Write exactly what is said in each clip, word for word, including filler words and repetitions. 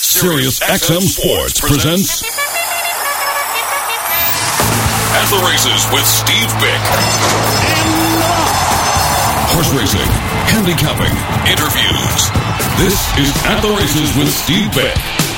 Sirius X M Sports presents At the Races with Steve Bick. Horse racing, handicapping, interviews. This is At the Races with Steve Bick.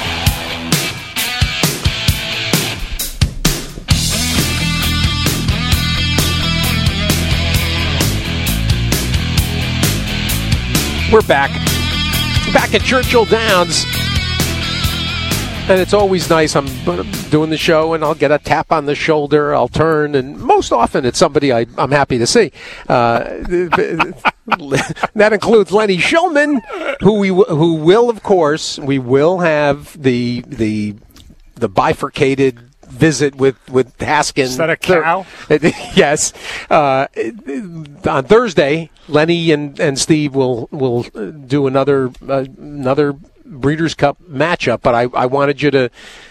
We're back. Back at Churchill Downs. And it's always nice. I'm doing the show, and I'll get a tap on the shoulder. I'll turn, and most often it's somebody I, I'm happy to see. Uh, that includes Lenny Shulman, who we who will, of course, we will have the the the bifurcated visit with with Haskin. Is that a cow? Yes. Uh, on Thursday, Lenny and, and Steve will will do another uh, another Breeders' Cup matchup, but I, I wanted you to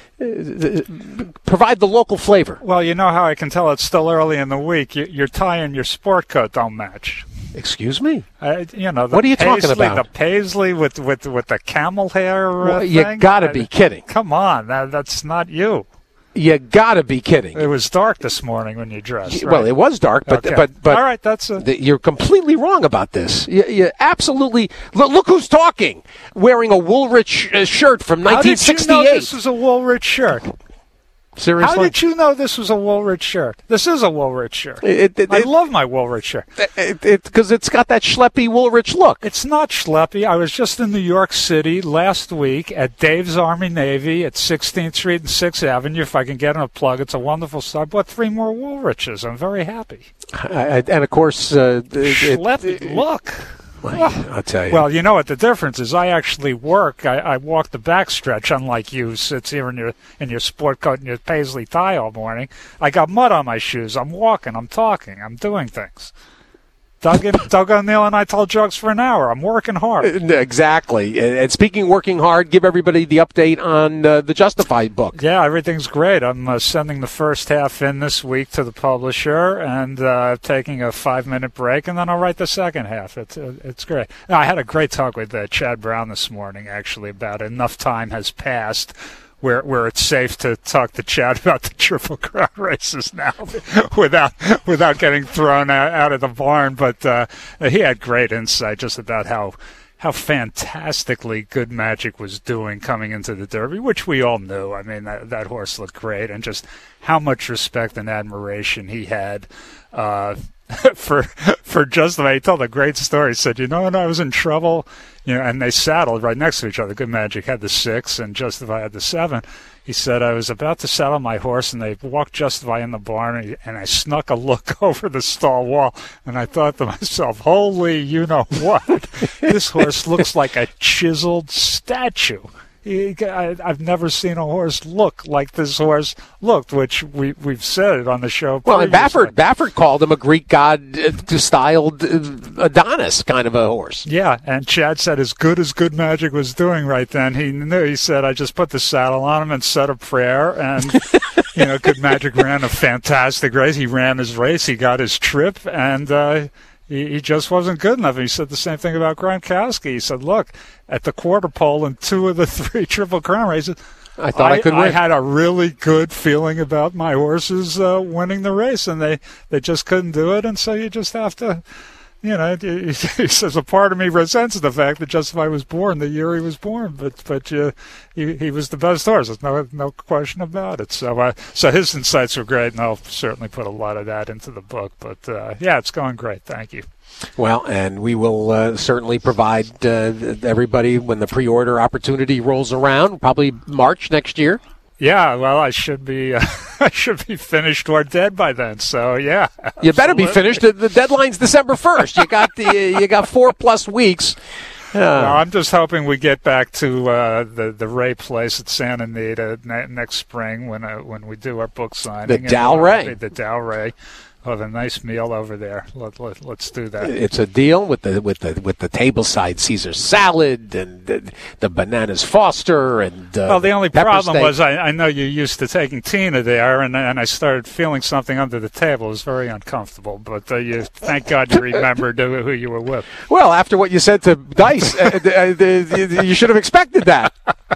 uh, provide the local flavor. Well, you know how I can tell it's still early in the week. You, your tie and your sport coat don't match. Excuse me? Uh, you know, the what are you paisley, talking about? The paisley with, with, with the camel hair uh, well, you thing? got to be kidding. Come on, that, that's not you. You got to be kidding. It was dark this morning when you dressed, right? Well, it was dark, but okay. but but all right, that's a... the, you're completely wrong about this. You, you absolutely look, look who's talking, wearing a Woolrich uh, shirt from nineteen sixty-eight. How did you know this was a Woolrich shirt? Seriously? How did you know this was a Woolrich shirt? This is a Woolrich shirt. It, it, I it, love my Woolrich shirt. Because it, it, it's got that schleppy Woolrich look. It's not schleppy. I was just in New York City last week at Dave's Army Navy at sixteenth Street and sixth Avenue. If I can get in a plug, it's a wonderful store. I bought three more Woolriches. I'm very happy. I, I, and, of course... Uh, schleppy it, it, look. Well, I'll tell you. Well, you know what the difference is. I actually work. I, I walk the backstretch, unlike you, sits here in your in your sport coat and your paisley tie all morning. I got mud on my shoes. I'm walking. I'm talking. I'm doing things. Doug, and, Doug O'Neill and I told jokes for an hour. I'm working hard. Exactly. And speaking of working hard, give everybody the update on uh, the Justified book. Yeah, everything's great. I'm uh, sending the first half in this week to the publisher and uh, taking a five-minute break, and then I'll write the second half. It's uh, it's great. Now, I had a great talk with uh, Chad Brown this morning, actually, about enough time has passed where where it's safe to talk to Chad about the Triple Crown races now without without getting thrown out, out of the barn. But uh, he had great insight just about how how fantastically good Magic was doing coming into the Derby, which we all knew. I mean, that, that horse looked great, and just how much respect and admiration he had uh, for for Justify. He told a great story. He said, you know, when I was in trouble, you know, and they saddled right next to each other. Good Magic had the six and Justify had the seven. He said, I was about to saddle my horse, and they walked Justify in the barn, and I snuck a look over the stall wall, and I thought to myself, holy you-know-what, this horse looks like a chiseled statue. He, I, I've never seen a horse look like this horse looked, which we, we've said on the show previously. Well, and Baffert, Baffert called him a Greek god-styled uh, Adonis kind of a horse. Yeah, and Chad said as good as Good Magic was doing right then, he knew. He said, I just put the saddle on him and said a prayer, and, you know, Good Magic ran a fantastic race. He ran his race. He got his trip, and uh, he, he just wasn't good enough. And he said the same thing about Gronkowski. He said, look, at the quarter pole in two of the three Triple Crown races, I thought I, I could win. I had a really good feeling about my horses uh, winning the race, and they, they just couldn't do it. And so you just have to, you know, he says a part of me resents the fact that Justify was born the year he was born, but but uh, he he was the best horse. There's no no question about it. So uh, so his insights were great, and I'll certainly put a lot of that into the book. But uh, yeah, it's going great. Thank you. Well, and we will uh, certainly provide uh, everybody when the pre-order opportunity rolls around, probably March next year. Yeah, well, I should be uh, I should be finished or dead by then. So yeah, absolutely. You better be finished. The, the deadline's December first. You got the you got four plus weeks. Uh, no, I'm just hoping we get back to uh, the the Ray place at Santa Anita ne- next spring when uh, when we do our book signing. The Dal Ray. The Dal Ray. Oh, the nice meal over there. Let, let, let's do that. It's a deal with the with the with the tableside Caesar salad and the, the bananas Foster and. Uh, well, the only problem steak. was I, I know you're used to taking Tina there, and and I started feeling something under the table. It was very uncomfortable. But uh, you, thank God you remembered who you were with. Well, after what you said to Dice, uh, uh, uh, you should have expected that.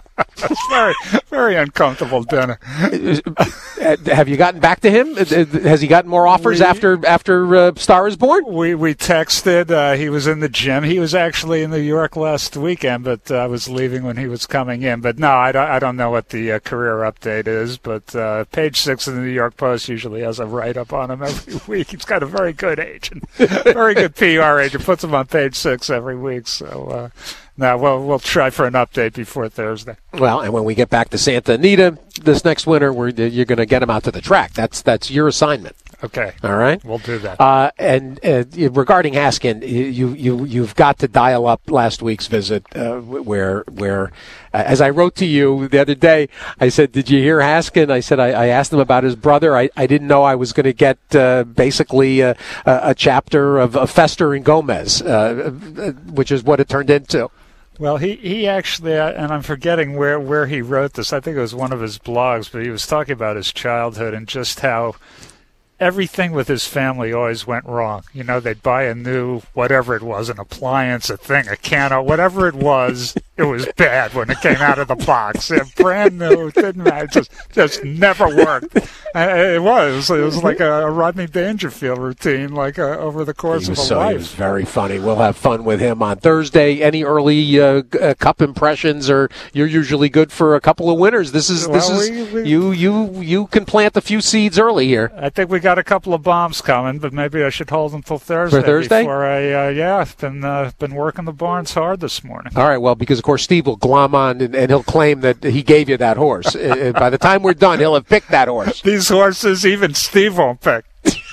It's very, very uncomfortable dinner. Have you gotten back to him? Has he gotten more offers we, after after uh, Star is Born? We we texted. Uh, he was in the gym. He was actually in New York last weekend, but I uh, was leaving when he was coming in. But no, I don't, I don't know what the uh, career update is. But uh, page six of the New York Post usually has a write-up on him every week. He's got a very good agent, very good P R agent. Puts him on page six every week. So. Uh, No, well, we'll try for an update before Thursday. Well, and when we get back to Santa Anita this next winter, we're, you're going to get him out to the track. That's that's your assignment. Okay. All right. We'll do that. Uh, and uh, regarding Haskin, you you you've got to dial up last week's visit, uh, where where, uh, as I wrote to you the other day, I said, "Did you hear Haskin?" I said, I, I asked him about his brother. I, I didn't know I was going to get uh, basically a, a chapter of, of Fester and Gomez, uh, which is what it turned into. Well, he, he actually, uh, and I'm forgetting where, where he wrote this. I think it was one of his blogs, but he was talking about his childhood and just how everything with his family always went wrong. You know, they'd buy a new, whatever it was, an appliance, a thing, a can, whatever it was, it was bad when it came out of the box. It brand new, it didn't matter, just, just never worked. And it was. It was like a Rodney Dangerfield routine, like uh, over the course of a so, life. He was very funny. We'll have fun with him on Thursday. Any early uh, uh, Cup impressions, or you're usually good for a couple of winners. This is this well, is we, we, you you you can plant a few seeds early here. I think we got a couple of bombs coming, but maybe I should hold them till Thursday. For Thursday? Before I, uh, yeah, I've been uh, been working the barns hard this morning. All right. Well, because of course Steve will glom on and, and he'll claim that he gave you that horse. uh, by the time we're done, he'll have picked that horse. These horses, even Steve won't pick.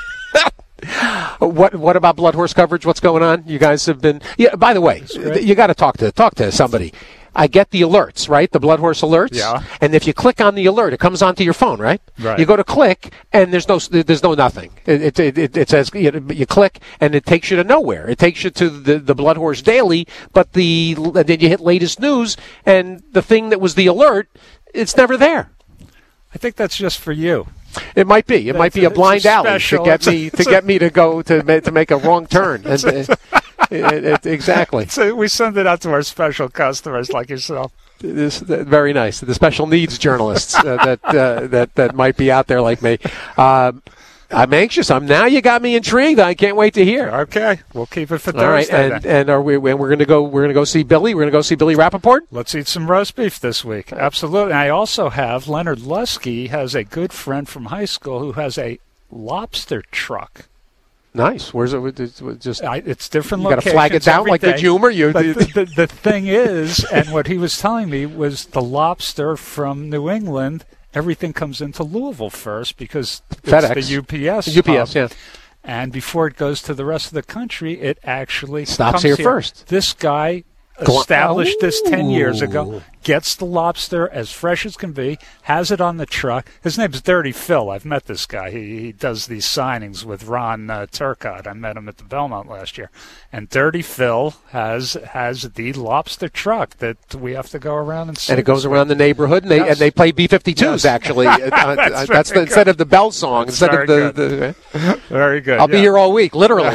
What what about Blood Horse coverage? What's going on? You guys have been. Yeah. By the way, you got to talk to talk to somebody. I get the alerts, right? The Blood Horse alerts. Yeah. And if you click on the alert, it comes onto your phone, right? Right. You go to click, and there's no there's no nothing. It it it, it says you, you click, and it takes you to nowhere. It takes you to the the Blood Horse Daily, but the and then you hit latest news, and the thing that was the alert, it's never there. I think that's just for you. It might be. It That's might be a, a blind a alley to get me to get me to go to to make a wrong turn. And, uh, it, it, exactly. So we send it out to our special customers like yourself. This uh, very nice. The special needs journalists uh, that uh, that that might be out there like me. Uh, I'm anxious. I'm now. You got me intrigued. I can't wait to hear. Okay, we'll keep it for Thursday. All right, and then. and are we? We're going to go. We're going to go see Billy. We're going to go see Billy Rappaport. Let's eat some roast beef this week. Absolutely. And I also have Leonard Lusky has a good friend from high school who has a lobster truck. Nice. Where's it? It's just I, it's different. You got to flag it down like day. Good Humor. You. But the, the, the thing is, and what he was telling me was the lobster from New England. Everything comes into Louisville first because FedEx. it's the U P S. U P S, hub. yeah. And before it goes to the rest of the country, it actually stops comes here, here first. This guy established this ten years ago, gets the lobster as fresh as can be, has it on the truck. His name's Dirty Phil. I've met this guy. He, he does these signings with Ron uh, Turcotte. I met him at the Belmont last year. And Dirty Phil has has the lobster truck that we have to go around and see. And it goes around the neighborhood, and they, yes. and they play B fifty-twos, yes. actually. that's uh, that's the, instead of the bell song. That's instead very of the, good. the Very good. I'll yeah. be here all week, literally.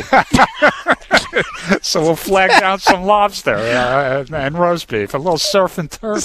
So we'll flag down some lobster uh, and, and roast beef, a little surf and turf.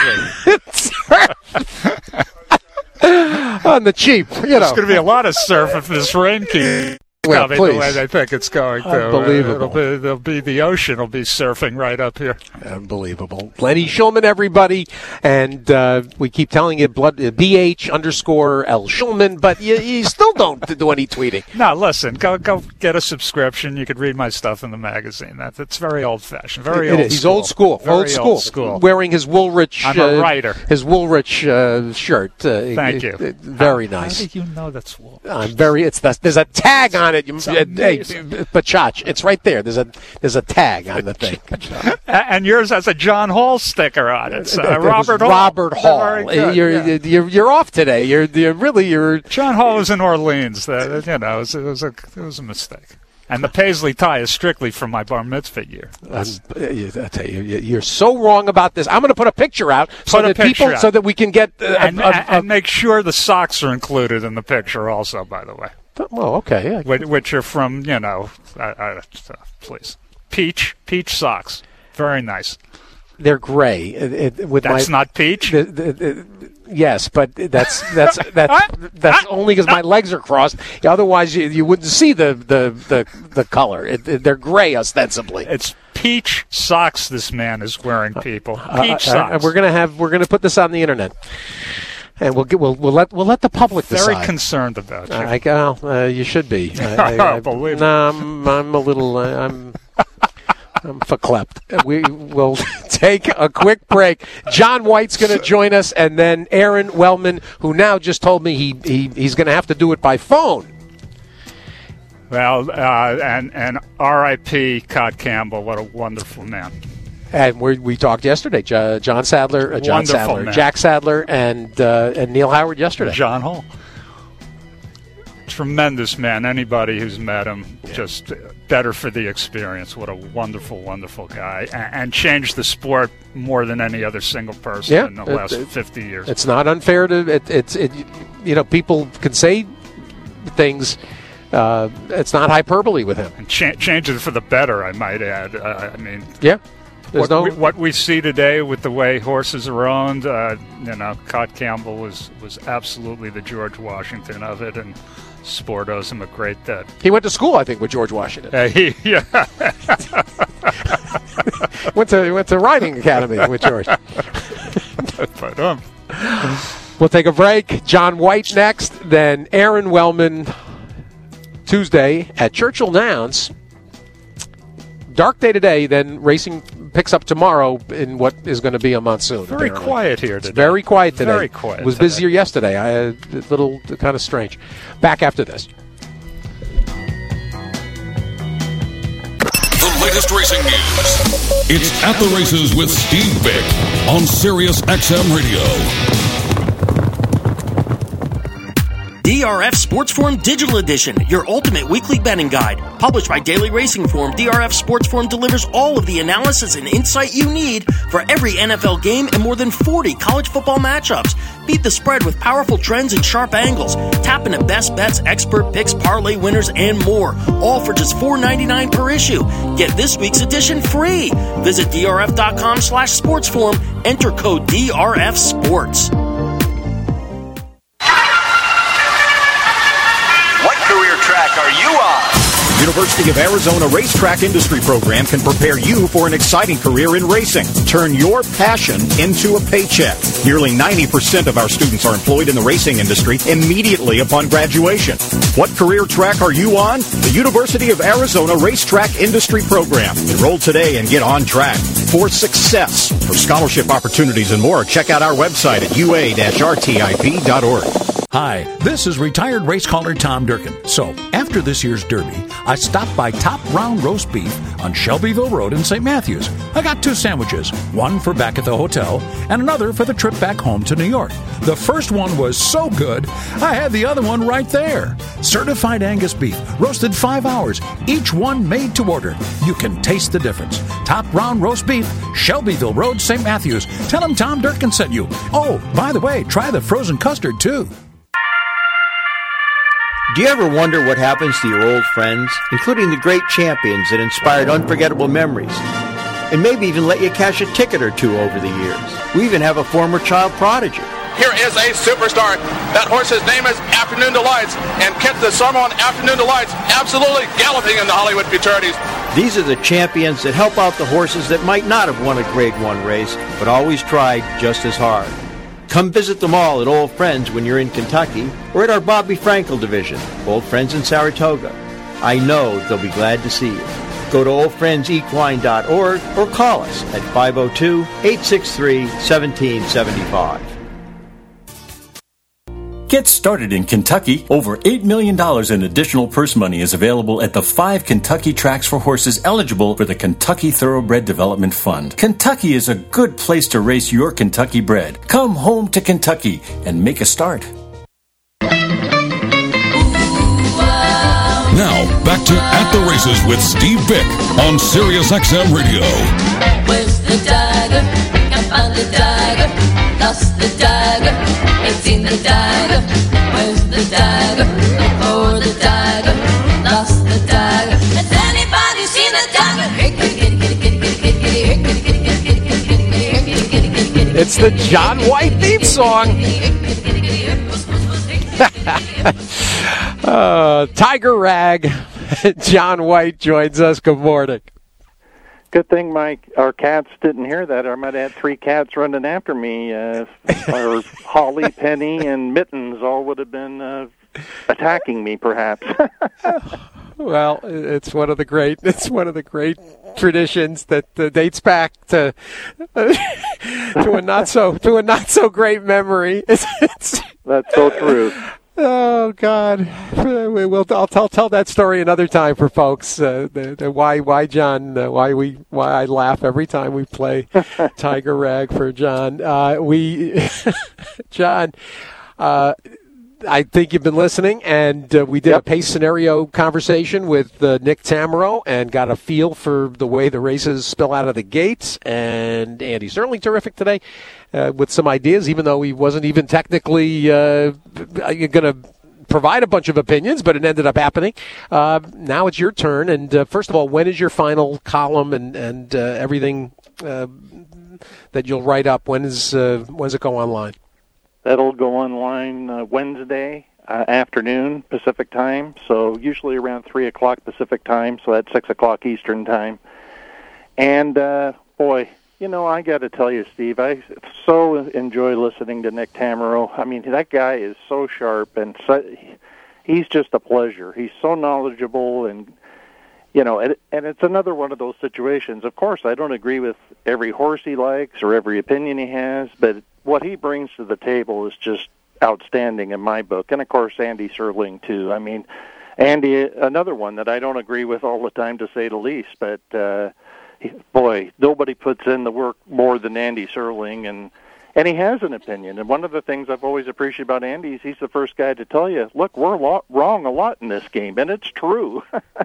On the cheap, you know. There's going to be a lot of surf if this rain keeps well, coming please. the way they think it's going to. Unbelievable. Uh, it'll be, there'll be the ocean will be surfing right up here. Unbelievable. Lenny Shulman, everybody. And uh, we keep telling you blood, uh, B H underscore L Shulman, but you, you still don't do any tweeting. No, listen, go go get a subscription. You could read my stuff in the magazine. That, that's very old-fashioned, very it old is. school. He's old school. Very old school. Old school. Wearing his Woolrich. I'm a uh, writer. His Woolrich uh, shirt. Uh, Thank it, you. It, very how, nice. How do you know that's Woolrich? I'm very. It's the, there's a tag on it. You, It's uh, hey, amazing. Pachach, it's right there. There's a there's a tag on the thing. And yours has a John Hall sticker on it. So, Uh, Robert Hall. Robert Hall. Very good, You're, yeah. you're you're off today. You're you're really you're. John Hall was in Orleans. Uh, you know, it was, it was a it was a mistake. And the paisley tie is strictly from my bar mitzvah year. Um, I tell you, you're so wrong about this. I'm going to put a picture out so Put a that picture people, out. so that we can get. Uh, and, a, a, a, and make sure the socks are included in the picture, also. By the way. Oh, okay. Yeah. Which, which are from, you know, uh, uh, please, peach peach socks, very nice. they're gray. It, it, with That's my, not peach? The, the, the, yes, but that's that's that's that's only because my legs are crossed. Otherwise, you, you wouldn't see the the the, the color. It, it, they're gray ostensibly. It's peach socks this man is wearing, people. Peach uh, socks. Uh, we're gonna have we're gonna put this on the internet. And we'll get, we'll we'll let we'll let the public decide. Very concerned about you. I, well, uh, you should be. I, I, I, Believe no, I'm, I'm a little. Uh, I'm I'm verklempt. We will take a quick break. John White's going to join us, and then Aaron Wellman, who now just told me he, he he's going to have to do it by phone. Well, uh, and and R I P Cod Campbell. What a wonderful man. And we we talked yesterday. J- John Sadler, uh, John Wonderful Sadler, man. Jack Sadler, and uh, and Neil Howard yesterday. John Hall. Tremendous man. Anybody who's met him, yeah. just better for the experience. What a wonderful, wonderful guy. And, and changed the sport more than any other single person yeah, in the it, last it, fifty years. It's not unfair to it. It's it. You know, people can say things. Uh, it's not hyperbole with him. And cha- change it for the better, I might add. Uh, I mean, yeah. What, no... we, what we see today with the way horses are owned, uh, you know, Cod Campbell was, was absolutely the George Washington of it, and sport owes him a great debt. He went to school, I think, with George Washington. Uh, he, yeah. went to went to riding academy with George. but, um. We'll take a break. John White next, then Aaron Wellman Tuesday at Churchill Downs. Dark day today, then racing picks up tomorrow in what is going to be a monsoon. Very apparently. quiet here today. It's very quiet today. Very quiet. It was today. busier yesterday. I, a little kind of strange. Back after this. The latest racing news. It's At the Races with Steve Bick on Sirius X M Radio. D R F Sports Forum Digital Edition, your ultimate weekly betting guide. Published by Daily Racing Forum, D R F Sports Forum delivers all of the analysis and insight you need for every N F L game and more than forty college football matchups. Beat the spread with powerful trends and sharp angles. Tap into best bets, expert picks, parlay winners, and more. All for just four dollars and ninety-nine cents per issue. Get this week's edition free. Visit drf.com slash sportsforum. Enter code D R F Sports. Track are you on? University of Arizona Racetrack Industry Program can prepare you for an exciting career in racing. Turn your passion into a paycheck. Nearly ninety percent of our students are employed in the racing industry immediately upon graduation. What career track are you on? The University of Arizona Racetrack Industry Program. Enroll today and get on track for success. For scholarship opportunities and more, check out our website at u a dash r t i p dot org. Hi, this is retired race caller Tom Durkin. So, after this year's Derby, I stopped by Top Round Roast Beef on Shelbyville Road in Saint Matthews. I got two sandwiches, one for back at the hotel and another for the trip back home to New York. The first one was so good, I had the other one right there. Certified Angus beef, roasted five hours, each one made to order. You can taste the difference. Top Round Roast Beef, Shelbyville Road, Saint Matthews. Tell them Tom Durkin sent you. Oh, by the way, try the frozen custard, too. Do you ever wonder what happens to your old friends, including the great champions that inspired unforgettable memories, and maybe even let you cash a ticket or two over the years? We even have a former child prodigy. Here is a superstar. That horse's name is Afternoon Delights, and Kent the Summer on Afternoon Delights absolutely galloping in the Hollywood Futurities. These are the champions that help out the horses that might not have won a Grade One race, but always tried just as hard. Come visit them all at Old Friends when you're in Kentucky, or at our Bobby Frankel division, Old Friends in Saratoga. I know they'll be glad to see you. Go to old friends equine dot org or call us at five oh two, eight six three, one seven seven five. Get started in Kentucky. Over eight million dollars in additional purse money is available at the five Kentucky tracks for horses eligible for the Kentucky Thoroughbred Development Fund. Kentucky is a good place to race your Kentucky bred. Come home to Kentucky and make a start. Now, back to At the Races with Steve Bick on Sirius X M Radio. Where's the dagger? Can't find the dagger. Lost the dagger. Ain't seen the dagger. Where's the dagger? Look for the dagger. Lost the dagger. Has anybody seen the dagger? Kitty, kitty, kitty, kitty, kitty, kitty, kitty, kitty, kitty, kitty, kitty, kitty, kitty, kitty. It's the John White theme song. uh, Tiger Rag. John White joins us. Good morning. Good thing my our cats didn't hear that. I might have had three cats running after me. Uh, or Holly, Penny, and Mittens all would have been uh, attacking me, perhaps. Well, it's one of the great. It's one of the great traditions that uh, dates back to uh, to a not so to a not so great memory. It's, it's, That's so true. Oh God, we will. I'll tell tell that story another time for folks. Uh, the, the why why John uh, why we why I laugh every time we play Tiger Rag for John. Uh, we John. Uh, I think you've been listening, and uh, we did yep. a pace scenario conversation with uh, Nick Tamero and got a feel for the way the races spill out of the gates. And Andy's certainly terrific today uh, with some ideas, even though he wasn't even technically uh, going to provide a bunch of opinions, but it ended up happening. Uh, now it's your turn. And uh, first of all, when is your final column and, and uh, everything uh, that you'll write up? When is uh, when does it go online? That'll go online uh, Wednesday uh, afternoon Pacific time, so usually around three o'clock Pacific time, so that's six o'clock Eastern time. And, uh, boy, you know, I got to tell you, Steve, I so enjoy listening to Nick Tamero. I mean, that guy is so sharp, and so, he's just a pleasure. He's so knowledgeable, and, you know, and, and it's another one of those situations. Of course, I don't agree with every horse he likes or every opinion he has, but what he brings to the table is just outstanding in my book. And, of course, Andy Serling, too. I mean, Andy, another one that I don't agree with all the time, to say the least. But, uh, he, boy, nobody puts in the work more than Andy Serling. And, and he has an opinion. And one of the things I've always appreciated about Andy is he's the first guy to tell you, look, we're a lot, wrong a lot in this game. And it's true.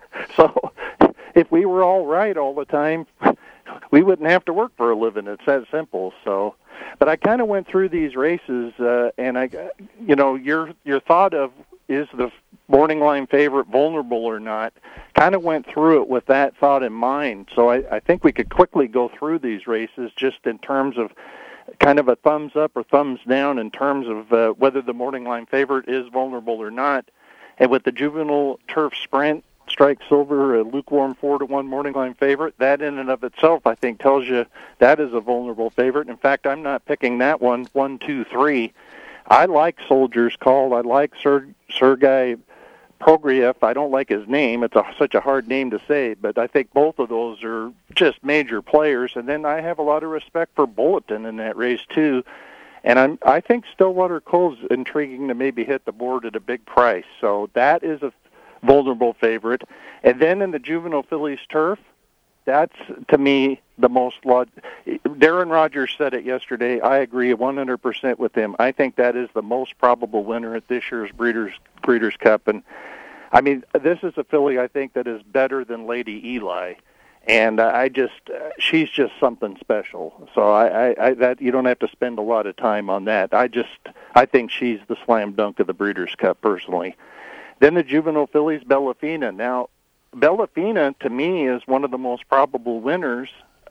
So if we were all right all the time, we wouldn't have to work for a living. It's that simple. So... But I kind of went through these races, uh, and I, you know, your your thought of is the morning line favorite vulnerable or not, kind of went through it with that thought in mind. So I, I think we could quickly go through these races just in terms of kind of a thumbs up or thumbs down in terms of uh, whether the morning line favorite is vulnerable or not. And with the juvenile turf sprint, Strike Silver, a lukewarm four to one morning line favorite. That in and of itself, I think, tells you that is a vulnerable favorite. In fact, I'm not picking that one, one, two, three. I like Soldier's Call. I like Ser- Sergei Progoriev. I don't like his name. It's a, such a hard name to say, but I think both of those are just major players. And then I have a lot of respect for Bulletin in that race, too. And I'm, I think Stillwater Cove's intriguing to maybe hit the board at a big price. So that is a vulnerable favorite. And then in the juvenile fillies turf, that's, to me, the most log- Darren Rogers said it yesterday. I agree one hundred percent with him. I think that is the most probable winner at this year's Breeders' Breeders' Cup. And, I mean, this is a filly, I think, that is better than Lady Eli. And I just, uh, she's just something special. So I, I, I, that you don't have to spend a lot of time on that. I just, I think she's the slam dunk of the Breeders' Cup, personally. Then the juvenile fillies, Bellafina. Now, Bellafina, to me, is one of the most probable winners,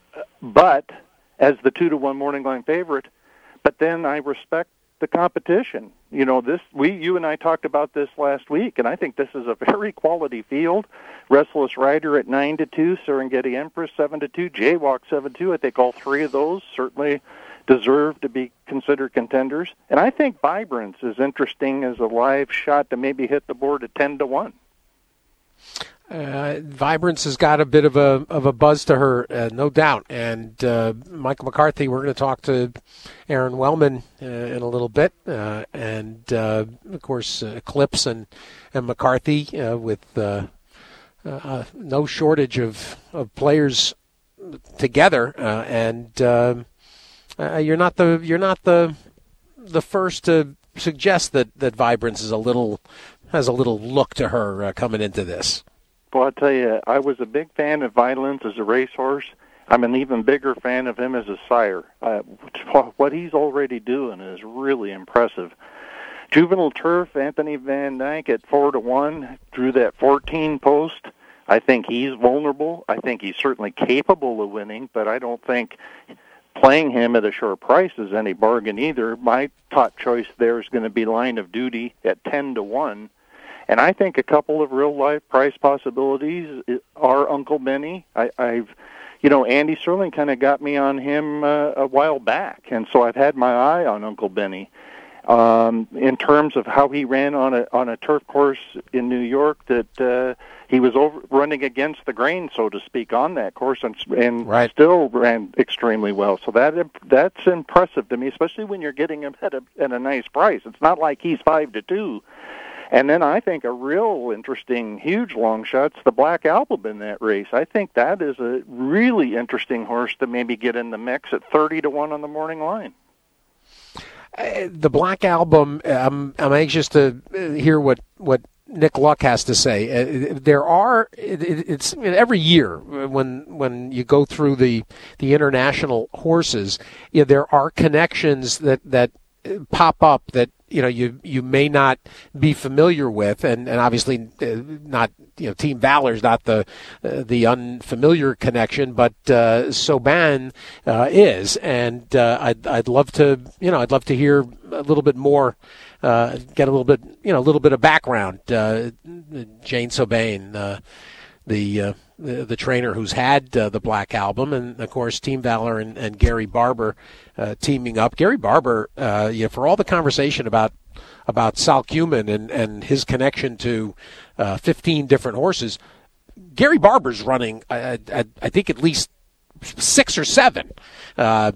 but as the two to one morning line favorite. But then I respect the competition. You know, this we you and I talked about this last week, and I think this is a very quality field. Restless Rider at nine to two, Serengeti Empress seven to two, Jaywalk seven to two. I think all three of those certainly deserve to be considered contenders. And I think Vibrance is interesting as a live shot to maybe hit the board at ten to one. Uh, Vibrance has got a bit of a of a buzz to her, uh, no doubt. And uh, Michael McCarthy, we're going to talk to Aaron Wellman uh, in a little bit. Uh, and, uh, of course, uh, Eclipse and, and McCarthy uh, with uh, uh, no shortage of, of players together. Uh, and... Uh, Uh, you're not the you're not the the first to suggest that, that Vibrance is a little has a little look to her uh, coming into this. Well, I'll tell you, I was a big fan of Violence as a racehorse. I'm an even bigger fan of him as a sire. Uh, what he's already doing is really impressive. Juvenile Turf, Anthony Van Dyke at four to one drew that fourteen post. I think he's vulnerable. I think he's certainly capable of winning, but I don't think playing him at a short price is any bargain either. My top choice there is going to be Line of Duty at ten to one. And I think a couple of real-life price possibilities are Uncle Benny. I, I've, you know, Andy Serling kind of got me on him uh, a while back, and so I've had my eye on Uncle Benny. Um, in terms of how he ran on a on a turf course in New York, that uh, he was over, running against the grain, so to speak, on that course, and, and right. still ran extremely well. So that that's impressive to me, especially when you're getting him at a at a nice price. It's not like he's five to two. And then I think a real interesting, huge long shot's the Black Album in that race. I think that is a really interesting horse to maybe get in the mix at thirty to one on the morning line. Uh, the Black Album, I'm I'm anxious to hear what, what Nick Luck has to say. Uh, there are it, it's every year when when you go through the the international horses, you know, there are connections that that pop up that you know you you may not be familiar with, and and obviously uh, not you know Team Valor's not the uh, the unfamiliar connection, but uh, Sauban uh, is, and uh, I'd I'd love to you know I'd love to hear a little bit more, uh, get a little bit you know a little bit of background. Uh, Jane Sauban, uh, the uh, The, the trainer who's had uh, the Black Album, and of course Team Valor and, and Gary Barber uh, teaming up. Gary Barber, uh, you know, for all the conversation about about Sal Cumin and, and his connection to uh, fifteen different horses, Gary Barber's running, I, I, I think, at least six or seven. Uh,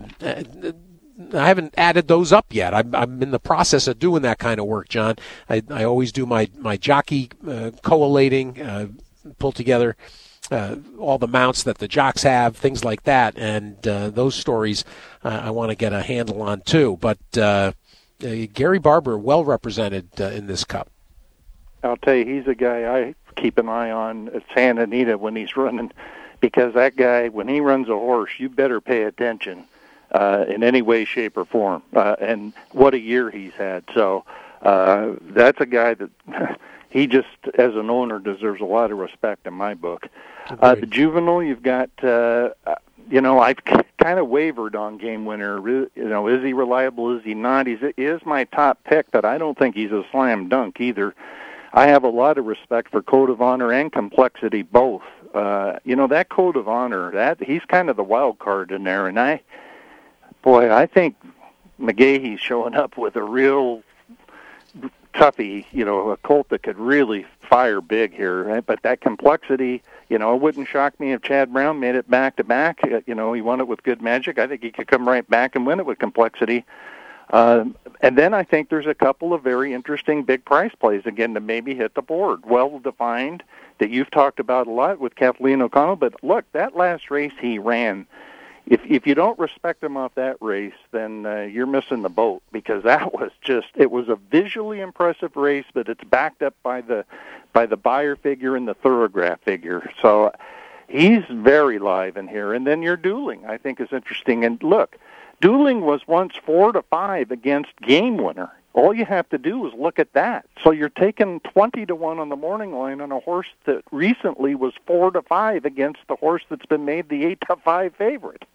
I haven't added those up yet. I'm, I'm in the process of doing that kind of work, John. I, I always do my my jockey uh, collating, uh, pull together. Uh, all the mounts that the jocks have, things like that, and uh, those stories uh, I want to get a handle on too. But uh, uh, Gary Barber, well represented uh, in this Cup. I'll tell you, he's a guy I keep an eye on at Santa Anita when he's running, because that guy, when he runs a horse, you better pay attention uh, in any way, shape, or form. Uh, and what a year he's had. So uh, that's a guy that he just, as an owner, deserves a lot of respect in my book. Uh, the juvenile, you've got, uh, you know, I've kind of wavered on Game Winner. You know, is he reliable? Is he not? He's, he is my top pick, but I don't think he's a slam dunk either. I have a lot of respect for Code of Honor and Complexity both. Uh, you know, that Code of Honor, that he's kind of the wild card in there, and I, boy, I think McGahee's showing up with a real toughie, you know, a colt that could really fire big here. Right? But that Complexity, you know, it wouldn't shock me if Chad Brown made it back-to-back. You know, he won it with Good Magic. I think he could come right back and win it with Complexity. Uh, and then I think there's a couple of very interesting big price plays, again, to maybe hit the board. Well-defined, that you've talked about a lot with Kathleen O'Connell. But look, that last race he ran, If if you don't respect him off that race, then uh, you're missing the boat, because that was just, it was a visually impressive race, but it's backed up by the by the buyer figure and the Thoroughgraph figure. So he's very live in here. And then your Dueling, I think, is interesting. And look, Dueling was once four to five against Game Winner. All you have to do is look at that. So you're taking twenty to one on the morning line on a horse that recently was four to five against the horse that's been made the eight to five favorite.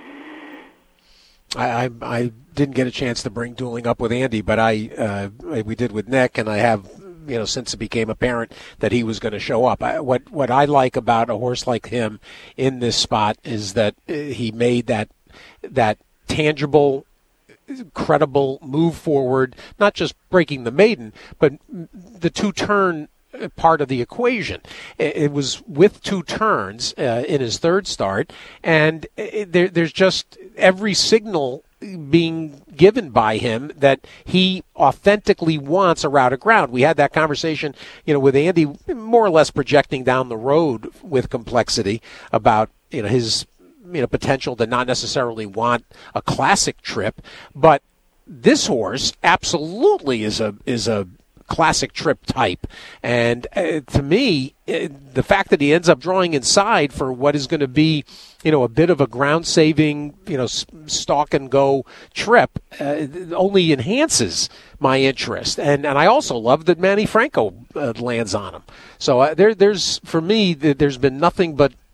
I, I I didn't get a chance to bring Dueling up with Andy, but I uh, we did with Nick, and I have, you know, since it became apparent that he was going to show up. I, what what I like about a horse like him in this spot is that he made that that tangible, credible move forward, not just breaking the maiden, but the two-turn part of the equation. It was with two turns uh, in his third start, and it, there, there's just every signal being given by him that he authentically wants a route of ground. We had that conversation, you know, with Andy, more or less projecting down the road with Complexity about, you know, his, you know, potential to not necessarily want a classic trip, but this horse absolutely is a is a classic trip type. And uh, to me, uh, the fact that he ends up drawing inside for what is going to be, you know, a bit of a ground-saving, you know, stalk and go trip uh, only enhances my interest. And and I also love that Manny Franco uh, lands on him. So uh, there there's for me there's been nothing but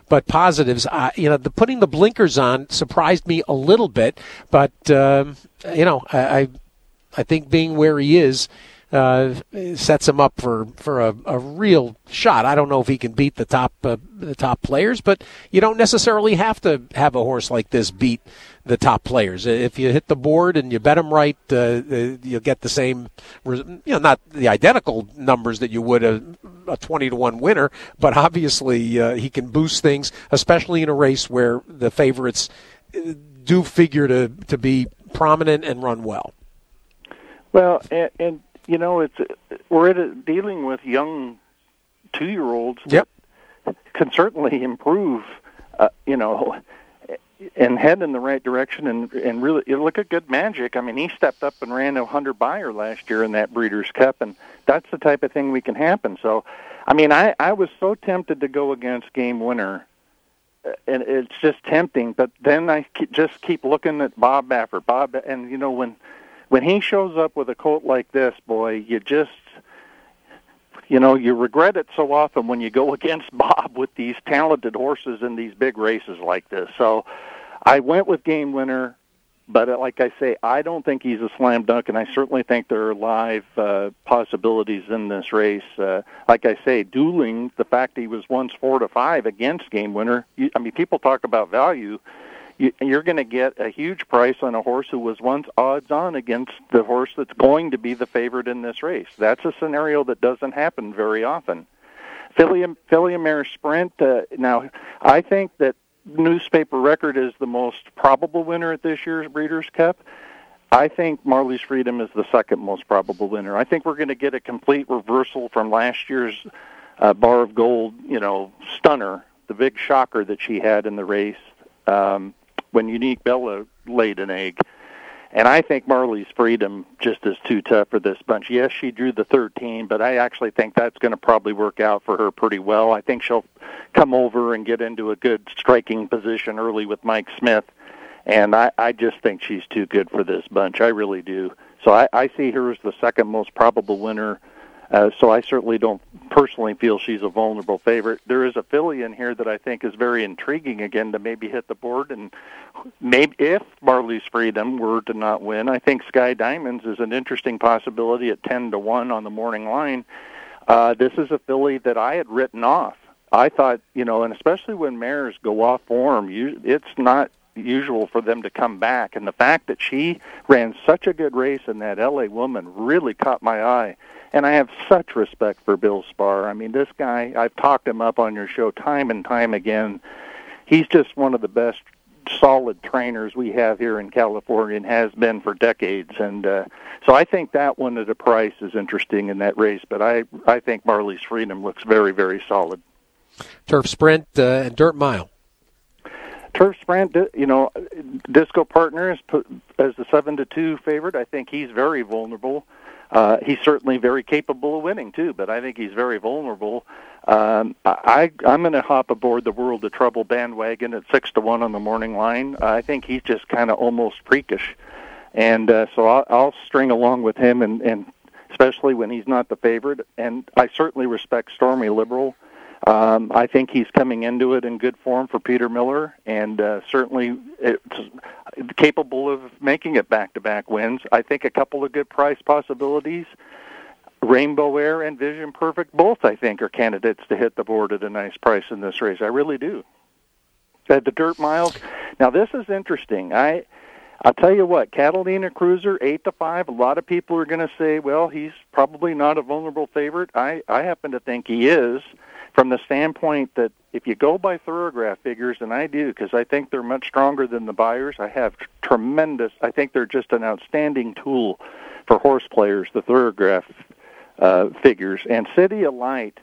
but positives. Uh, you know, the putting the blinkers on surprised me a little bit, but um, you know, I, I I think being where he is uh, sets him up for for a, a real shot. I don't know if he can beat the top uh, the top players, but you don't necessarily have to have a horse like this beat the top players. If you hit the board and you bet them right, uh, you'll get the same, you know, not the identical numbers that you would a, a twenty to one winner, but obviously uh, he can boost things, especially in a race where the favorites do figure to, to be prominent and run well. Well, and, and you know, it's we're at a, dealing with young two-year-olds yep. that can certainly improve, uh, you know, and head in the right direction, and and really, you look at Good Magic. I mean, he stepped up and ran a hundred buyer last year in that Breeders' Cup, and that's the type of thing we can happen. So, I mean, I, I was so tempted to go against Game Winner, and it's just tempting. But then I just keep looking at Bob Baffert. Bob, and you know, when when he shows up with a colt like this, boy, you just, you know, you regret it so often when you go against Bob with these talented horses in these big races like this. So I went with Game Winner, but like I say, I don't think he's a slam dunk, and I certainly think there are live uh, possibilities in this race. Uh, like I say, dueling, the fact that he was once four to five against Game Winner, you, I mean, people talk about value. You, you're going to get a huge price on a horse who was once odds-on against the horse that's going to be the favorite in this race. That's a scenario that doesn't happen very often. Filly Mare Sprint, uh, now, I think that Newspaper Record is the most probable winner at this year's Breeders' Cup. I think Marley's Freedom is the second most probable winner. I think we're going to get a complete reversal from last year's uh, Bar of Gold, you know, stunner, the big shocker that she had in the race. Um, when Unique Bella laid an egg. And I think Marley's Freedom just is too tough for this bunch. Yes, she drew the thirteen, but I actually think that's going to probably work out for her pretty well. I think she'll come over and get into a good striking position early with Mike Smith. And I, I just think she's too good for this bunch. I really do. So I, I see her as the second most probable winner. Uh, so I certainly don't personally feel she's a vulnerable favorite. There is a filly in here that I think is very intriguing again to maybe hit the board, and maybe if Marley's Freedom were to not win, I think Sky Diamonds is an interesting possibility at ten to one on the morning line. Uh, this is a filly that I had written off. I thought, you know, and especially when mares go off form, you, it's not usual for them to come back. And the fact that she ran such a good race in that L A Woman really caught my eye. And I have such respect for Bill Spar. I mean, this guy, I've talked him up on your show time and time again. He's just one of the best solid trainers we have here in California and has been for decades. And uh, so I think that one at a price is interesting in that race. But I, I think Marley's Freedom looks very, very solid. Turf Sprint uh, and Dirt Mile. Turf Sprint, you know, Disco Partner is put as the seven to two favorite. I think he's very vulnerable. Uh, he's certainly very capable of winning, too, but I think he's very vulnerable. Um, I, I'm going to hop aboard the World of Trouble bandwagon at six to one on the morning line. I think he's just kind of almost freakish. And uh, so I'll, I'll string along with him, and, and especially when he's not the favorite. And I certainly respect Stormy Liberal. Um, I think he's coming into it in good form for Peter Miller, and uh, certainly it's capable of making it back-to-back wins. I think a couple of good price possibilities. Rainbow Air and Vision Perfect, both I think are candidates to hit the board at a nice price in this race. I really do. At the Dirt Miles, now this is interesting. I, I'll tell you what, Catalina Cruiser, eight to five. A lot of people are going to say, well, he's probably not a vulnerable favorite. I, I happen to think he is, from the standpoint that if you go by Thoroughgraph figures, and I do, because I think they're much stronger than the buyers, I have tremendous, I think they're just an outstanding tool for horse players, the Thoroughgraph uh, figures. And City of Light,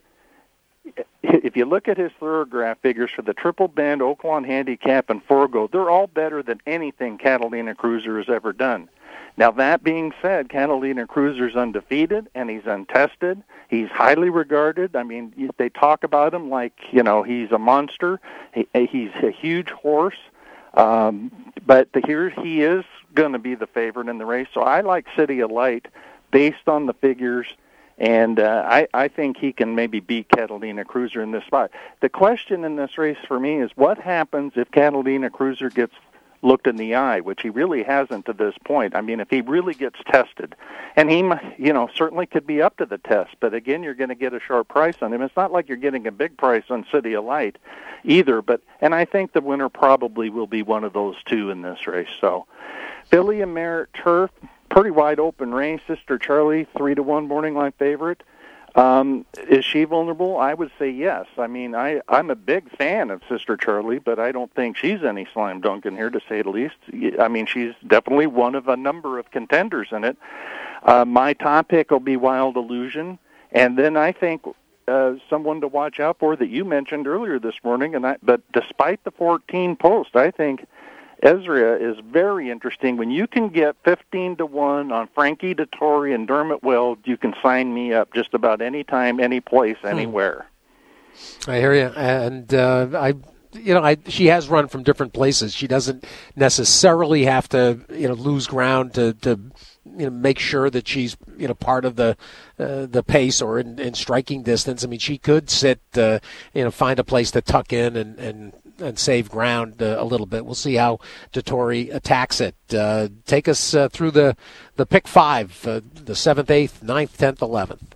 if you look at his Thoroughgraph figures for the Triple Bend, Oaklawn Handicap, and Forgo, they're all better than anything Catalina Cruiser has ever done. Now, that being said, Catalina Cruiser's undefeated, and he's untested. He's highly regarded. I mean, they talk about him like, you know, he's a monster. He, he's a huge horse. Um, but the, here he is going to be the favorite in the race. So I like City of Light based on the figures And uh, I, I think he can maybe beat Catalina Cruiser in this spot. The question in this race for me is what happens if Catalina Cruiser gets looked in the eye, which he really hasn't to this point. I mean, if he really gets tested, and he, you know, certainly could be up to the test, but again, you're going to get a sharp price on him. It's not like you're getting a big price on City of Light either, but, and I think the winner probably will be one of those two in this race. So, Filly and Mare Turf, pretty wide open race. Sister Charlie, three to one morning line favorite. Um, is she vulnerable? I would say yes. I mean, I, I'm a big fan of Sister Charlie, but I don't think she's any slam dunk in here, to say the least. I mean, she's definitely one of a number of contenders in it. Uh, my top pick will be Wild Illusion, and then I think uh, someone to watch out for that you mentioned earlier this morning. And I, but despite the fourteen post, I think Ezra is very interesting. When you can get fifteen to one on Frankie Dettori and Dermot Weld, you can sign me up just about any time, any place, anywhere. I hear you. And uh, I, you know, I she has run from different places. She doesn't necessarily have to, you know, lose ground to, to you know, make sure that she's, you know, part of the uh, the pace or in, in striking distance. I mean, she could sit, uh, you know, find a place to tuck in and, and and save ground uh, a little bit. We'll see how Dettori attacks it. Uh, take us uh, through the, the pick five, uh, the seventh, eighth, ninth, tenth, eleventh.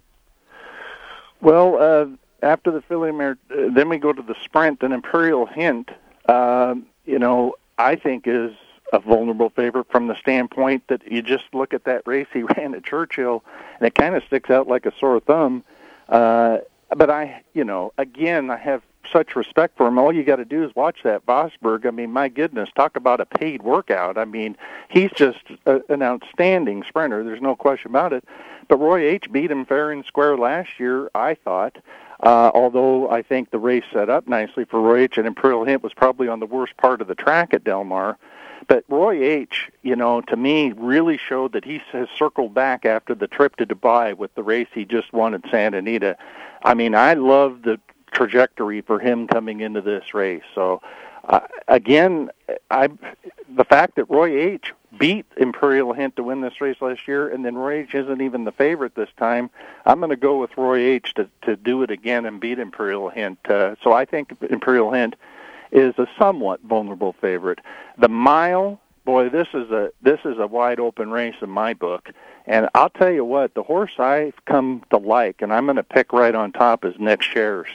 Well, uh, after the Filly Mare, uh, then we go to the Sprint, and Imperial Hint, uh, you know, I think is a vulnerable favorite from the standpoint that you just look at that race he ran at Churchill, and it kind of sticks out like a sore thumb. Uh, but I, you know, again, I have such respect for him. All you got to do is watch that Vosberg. I mean, my goodness, talk about a paid workout. I mean, he's just a, an outstanding sprinter. There's no question about it. But Roy H. beat him fair and square last year, I thought, uh, although I think the race set up nicely for Roy H. and Imperial Hint was probably on the worst part of the track at Del Mar. But Roy H., you know, to me, really showed that he has circled back after the trip to Dubai with the race he just won at Santa Anita. I mean, I love the trajectory for him coming into this race. So, uh, again, I the fact that Roy H. beat Imperial Hint to win this race last year, and then Roy H. isn't even the favorite this time, I'm going to go with Roy H. to, to do it again and beat Imperial Hint. Uh, so I think Imperial Hint is a somewhat vulnerable favorite. The mile, boy, this is a this is a wide open race in my book. And I'll tell you what, the horse I've come to like, and I'm going to pick right on top, is Nick Shares.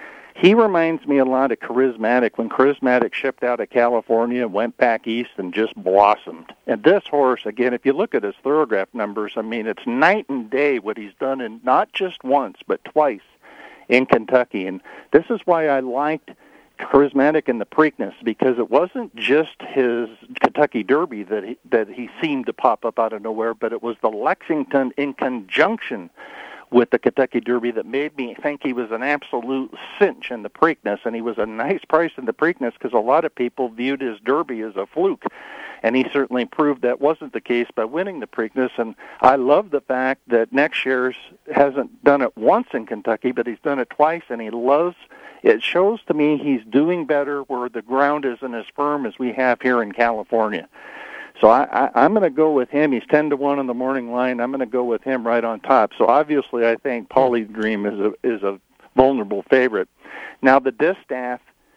He reminds me a lot of Charismatic when Charismatic shipped out of California and went back east and just blossomed. And this horse, again, if you look at his Thorograph numbers, I mean, it's night and day what he's done in not just once, but twice in Kentucky. And this is why I liked Charismatic in the Preakness, because it wasn't just his Kentucky Derby that he, that he seemed to pop up out of nowhere, but it was the Lexington in conjunction with the Kentucky Derby that made me think he was an absolute cinch in the Preakness, and he was a nice price in the Preakness because a lot of people viewed his Derby as a fluke, and he certainly proved that wasn't the case by winning the Preakness. And I love the fact that Next Year's hasn't done it once in Kentucky, but he's done it twice, and he loves it. Shows to me he's doing better where the ground isn't as firm as we have here in California. So I, I, I'm going to go with him. He's ten to one on the morning line. I'm going to go with him right on top. So obviously, I think Paulie Dream is a is a vulnerable favorite. Now the Distaff,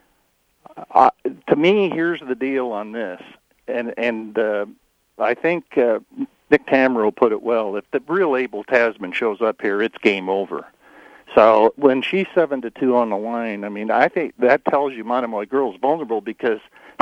uh, to me, here's the deal on this, and and uh, I think uh, Nick Tamero put it well. If the real Abel Tasman shows up here, it's game over. So when she's seven to two on the line, I mean, I think that tells you Monomoy Girl's vulnerable, because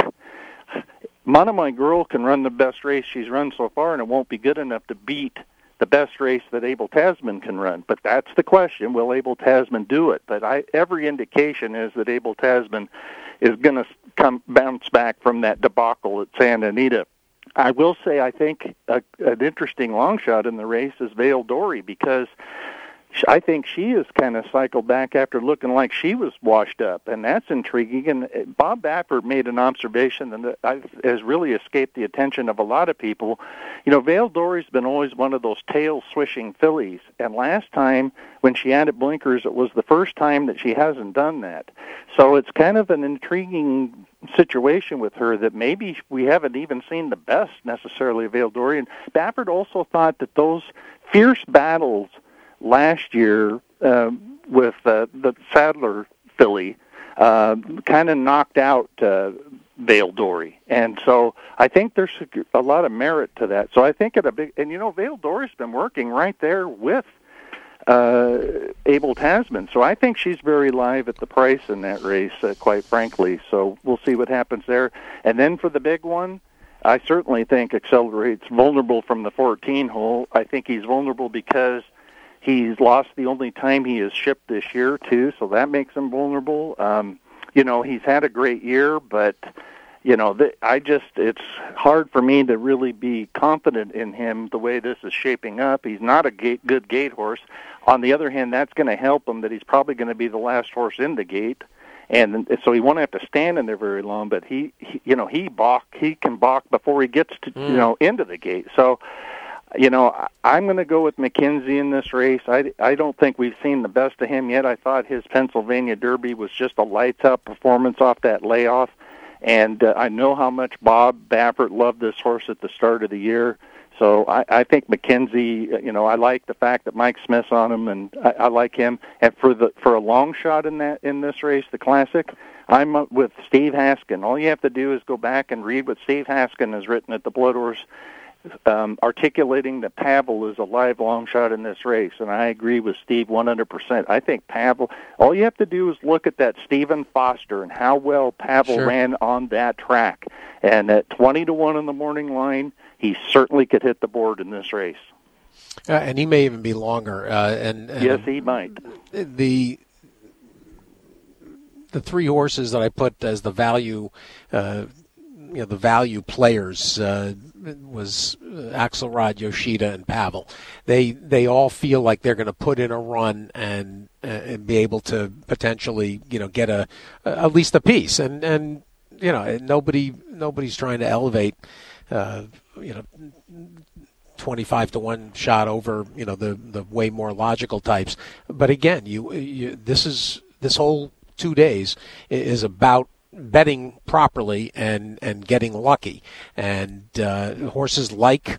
Monomoy Girl can run the best race she's run so far, and it won't be good enough to beat the best race that Abel Tasman can run. But that's the question. Will Abel Tasman do it? But I, every indication is that Abel Tasman is going to come bounce back from that debacle at Santa Anita. I will say I think a, an interesting long shot in the race is Vale Dory, because I think she has kind of cycled back after looking like she was washed up, and that's intriguing. And Bob Baffert made an observation that has really escaped the attention of a lot of people. You know, Vale Dory's been always one of those tail-swishing fillies, and last time when she added blinkers, it was the first time that she hasn't done that. So it's kind of an intriguing situation with her that maybe we haven't even seen the best necessarily of Vale Dory. And Baffert also thought that those fierce battles last year uh, with uh, the Sadler filly uh, kind of knocked out uh, Vale Dory, and so I think there's a lot of merit to that. So I think at a big, and you know, Vale Dory's been working right there with uh, Abel Tasman, so I think she's very live at the price in that race, uh, quite frankly. So we'll see what happens there. And then for the big one, I certainly think Accelerate's vulnerable from the fourteen hole. I think he's vulnerable because he's lost the only time he has shipped this year, too, so that makes him vulnerable. Um, you know, he's had a great year, but, you know, th- I just, it's hard for me to really be confident in him the way this is shaping up. He's not a gate, good gate horse. On the other hand, that's going to help him that he's probably going to be the last horse in the gate. And so he won't have to stand in there very long, but he, he you know, he balk, he can balk before he gets to, mm. you know, into the gate. So, you know, I'm going to go with McKenzie in this race. I, I don't think we've seen the best of him yet. I thought his Pennsylvania Derby was just a lights-out performance off that layoff. And uh, I know how much Bob Baffert loved this horse at the start of the year. So I, I think McKenzie, you know, I like the fact that Mike Smith's on him, and I, I like him. And for the for a long shot in that in this race, the Classic, I'm with Steve Haskin. All you have to do is go back and read what Steve Haskin has written at the Blood Horse, Um, articulating that Pavel is a live long shot in this race, and I agree with Steve one hundred percent. I think Pavel, all you have to do is look at that Stephen Foster and how well Pavel sure. ran on that track. And at twenty to one in the morning line, he certainly could hit the board in this race. Uh, and he may even be longer. Uh, and, and Yes, he might. The the three horses that I put as the value uh, you know, the value players uh, was Axelrod, Yoshida, and Pavel. They they all feel like they're going to put in a run and uh, and be able to potentially, you know, get a, a at least a piece. And and you know, nobody nobody's trying to elevate, uh, you know, twenty-five to one shot over, you know, the the way more logical types. But again, you, you this is this whole two days is about betting properly and, and getting lucky. And uh, horses like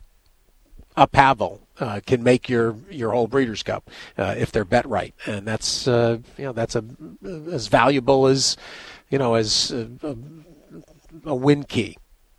a Pavel uh, can make your, your whole Breeders' Cup uh, if they're bet right. And that's uh, you know that's a, as valuable as you know as a, a, a win key.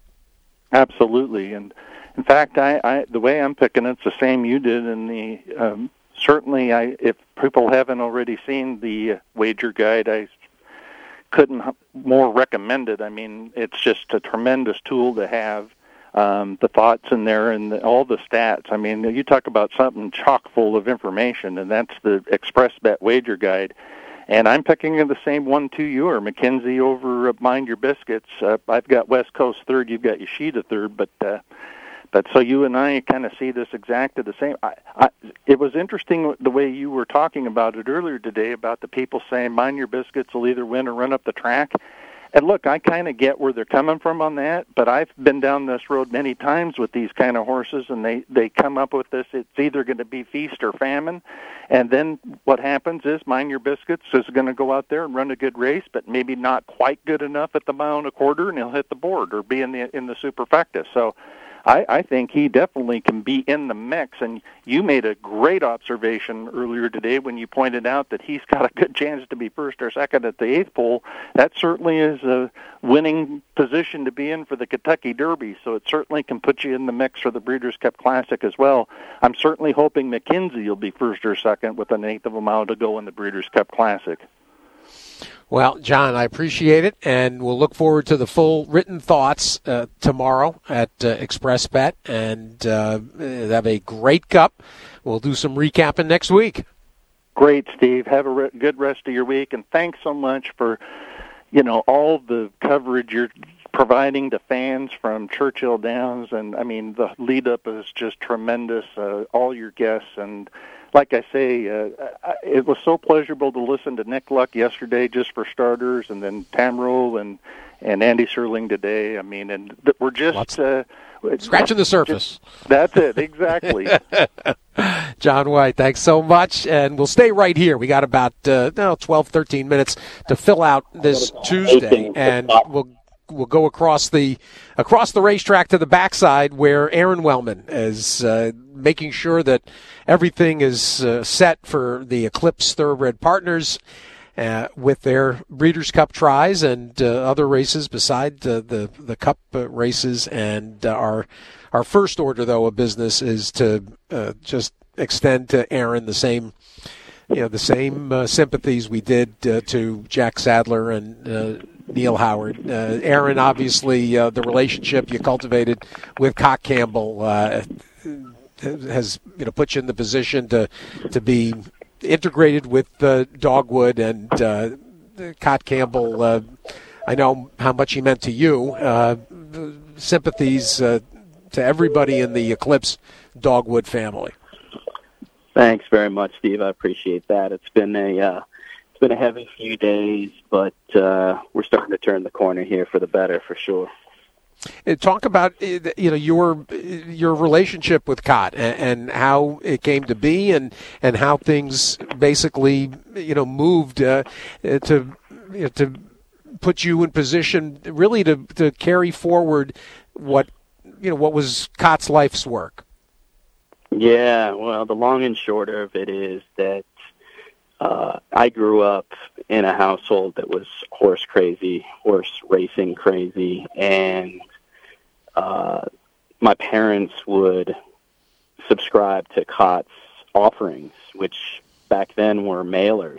Absolutely. And in fact, I, I the way I'm picking it's the same you did. In the um, certainly, I if people haven't already seen the wager guide, I couldn't more recommend it. I mean, it's just a tremendous tool to have. Um, the thoughts in there and the, all the stats. I mean, you talk about something chock full of information, and that's the Express Bet Wager Guide. And I'm picking the same one to you, or McKenzie over Mind Your Biscuits. Uh, I've got West Coast third, you've got Yoshida third, but uh, but so you and I kind of see this exactly the same. I, I, it was interesting the way you were talking about it earlier today about the people saying Mind Your Biscuits will either win or run up the track. And look, I kind of get where they're coming from on that, but I've been down this road many times with these kind of horses, and they, they come up with this, it's either going to be feast or famine. And then what happens is Mind Your Biscuits is going to go out there and run a good race, but maybe not quite good enough at the mile and a quarter, and he'll hit the board or be in the in the superfecta. So I, I think he definitely can be in the mix. And you made a great observation earlier today when you pointed out that he's got a good chance to be first or second at the eighth pole. That certainly is a winning position to be in for the Kentucky Derby, so it certainly can put you in the mix for the Breeders' Cup Classic as well. I'm certainly hoping McKenzie will be first or second with an eighth of a mile to go in the Breeders' Cup Classic. Well, John, I appreciate it, and we'll look forward to the full written thoughts uh, tomorrow at uh, Express Bet, and uh, have a great Cup. We'll do some recapping next week. Great, Steve. Have a re- good rest of your week, and thanks so much for, you know, all the coverage you're providing to fans from Churchill Downs. And, I mean, the lead-up is just tremendous, uh, all your guests, and like I say, uh, it was so pleasurable to listen to Nick Luck yesterday, just for starters, and then Tamro and, and Andy Serling today. I mean, and we're just uh, scratching the surface. Just, that's it, exactly. John White, thanks so much, and we'll stay right here. We got about uh, no, twelve, thirteen minutes to fill out this Tuesday, and we'll we'll go across the across the racetrack to the backside where Aaron Wellman is uh, making sure that everything is uh, set for the Eclipse Thoroughbred Partners uh, with their Breeders' Cup tries and uh, other races beside uh, the the Cup uh, races. And uh, our our first order, though, of business is to uh, just extend to Aaron the same. You know, the same uh, sympathies we did uh, to Jack Sadler and uh, Neil Howard. Uh, Aaron, obviously, uh, the relationship you cultivated with Cot Campbell uh, has, you know, put you in the position to to be integrated with uh, Dogwood and uh, Cot Campbell. Uh, I know how much he meant to you. Uh, sympathies uh, to everybody in the Eclipse Dogwood family. Thanks very much, Steve. I appreciate that. It's been a uh, it's been a heavy few days, but uh, we're starting to turn the corner here for the better, for sure. Talk about you know your your relationship with Cot and, and how it came to be, and, and how things basically you know moved uh, to you know, to put you in position really to to carry forward what you know what was Cot's life's work. Yeah, well, the long and short of it is that uh, I grew up in a household that was horse crazy, horse racing crazy, and uh, my parents would subscribe to Cot's offerings, which back then were mailers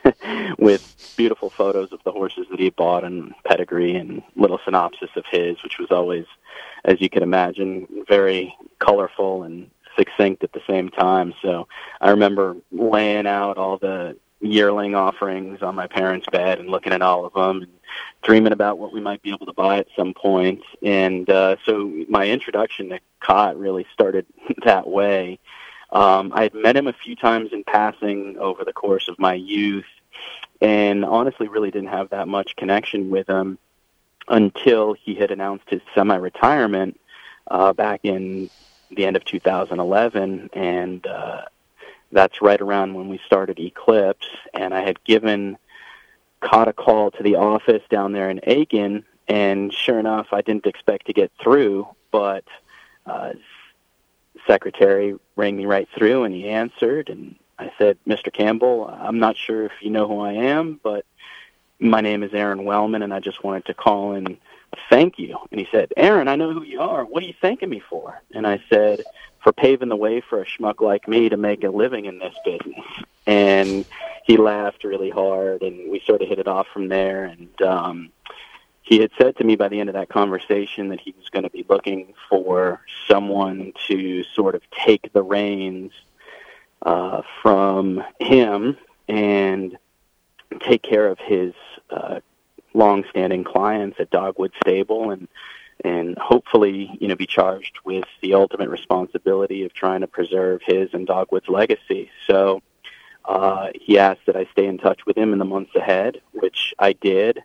with beautiful photos of the horses that he bought and pedigree and little synopsis of his, which was always, as you can imagine, very colorful and succinct at the same time. So I remember laying out all the yearling offerings on my parents' bed and looking at all of them and dreaming about what we might be able to buy at some point. And uh, so my introduction to Cot really started that way. Um, I had met him a few times in passing over the course of my youth, and honestly really didn't have that much connection with him until he had announced his semi-retirement uh, back in the end of two thousand eleven, and uh, that's right around when we started Eclipse. And I had given Cot a call to the office down there in Aiken, and sure enough, I didn't expect to get through, but uh, secretary rang me right through, and he answered, and I said, Mister Campbell, I'm not sure if you know who I am, but my name is Aaron Wellman, and I just wanted to call and thank you. And he said, Aaron, I know who you are. What are you thanking me for? And I said, for paving the way for a schmuck like me to make a living in this business. And he laughed really hard, and we sort of hit it off from there. And um, he had said to me by the end of that conversation that he was going to be looking for someone to sort of take the reins uh, from him and take care of his uh long-standing clients at Dogwood Stable, and and hopefully, you know, be charged with the ultimate responsibility of trying to preserve his and Dogwood's legacy. So uh, he asked that I stay in touch with him in the months ahead, which I did,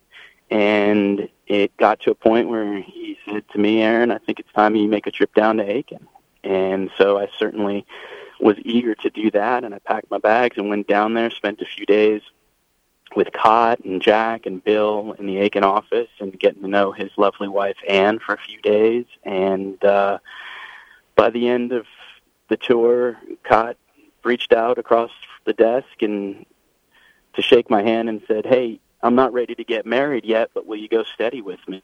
and it got to a point where he said to me, Aaron, I think it's time you make a trip down to Aiken. And so I certainly was eager to do that, and I packed my bags and went down there, spent a few days with Cot and Jack and Bill in the Aiken office, and getting to know his lovely wife Ann for a few days. And uh, by the end of the tour, Cot reached out across the desk and to shake my hand and said, hey, I'm not ready to get married yet, but will you go steady with me?